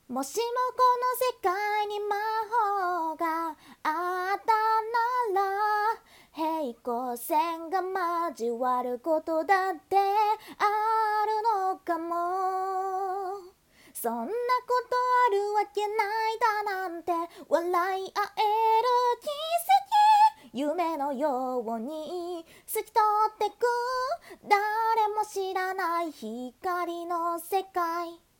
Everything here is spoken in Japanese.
もしもこの世界に魔法があったなら、平行線が交わることだってあるのかも。そんなことあるわけないだなんて笑い合える奇跡、夢のように透き通ってく誰も知らない光の世界。